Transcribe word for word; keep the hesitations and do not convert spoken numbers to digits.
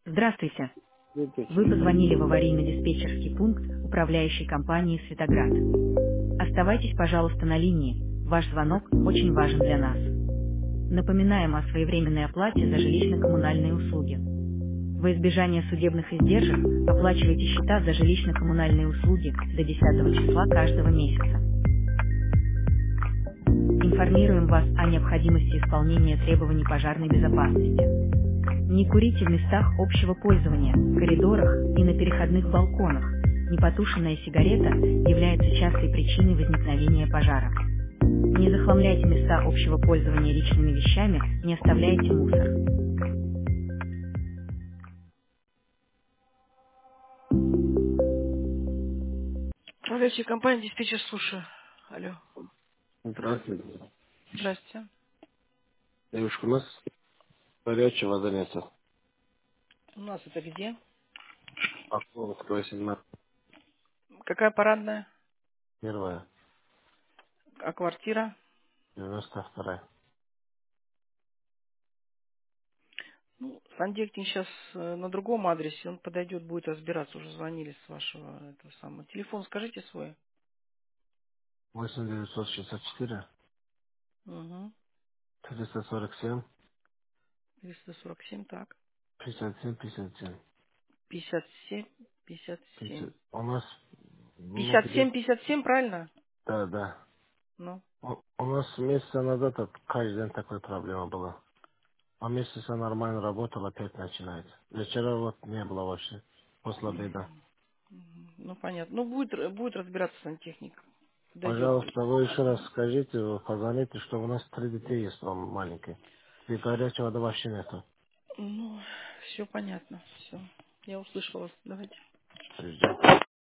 Здравствуйте. Вы Выключили. позвонили в аварийно-диспетчерский пункт управляющей компании «Светоград». Оставайтесь, пожалуйста, на линии. Ваш звонок очень важен для нас. Напоминаем о своевременной оплате за жилищно-коммунальные услуги. Во избежание судебных издержек оплачивайте счета за жилищно-коммунальные услуги до десятого числа каждого месяца. Информируем вас о необходимости исполнения требований пожарной безопасности. Не курите в местах общего пользования, коридорах и на переходных балконах. Непотушенная сигарета является частой причиной возникновения пожара. Не захламляйте места общего пользования личными вещами, не оставляйте мусор. Управляющая компания диспетчер, слушаю. Алло. Здравствуйте. Здравствуйте. Девушка, у нас горячая вода нет. У нас это где? Октябрьская, восемнадцать, Какая парадная? первая, А квартира? девяносто вторая. Ну, сантехник сейчас на другом адресе, он подойдет, будет разбираться. Уже звонили с вашего этого самого. Телефон скажите свой. восемь девятьсот шестьдесят четыре, Угу. триста сорок семь, триста сорок семь, так. пятьдесят семь, пятьдесят семь. пятьдесят семь, пятьдесят семь. пятьдесят. У нас, ну пятьдесят семь, где, пятьдесят семь, правильно? да, да. Ну. У, у нас месяца назад от- каждый день такой проблема была. А месяца нормально работал, опять начинается. Вчера вот не было вообще, после обеда. Мгм. Ну, понятно. Ну, будет, р- будет разбираться сантехник. Дойдет, будет. Пожалуйста, вы еще раз скажите, вы позвоните, что у нас три детей есть там маленькие. И горячего вода вообще нету. Ну, все понятно. Все. Я услышала вас. Давайте.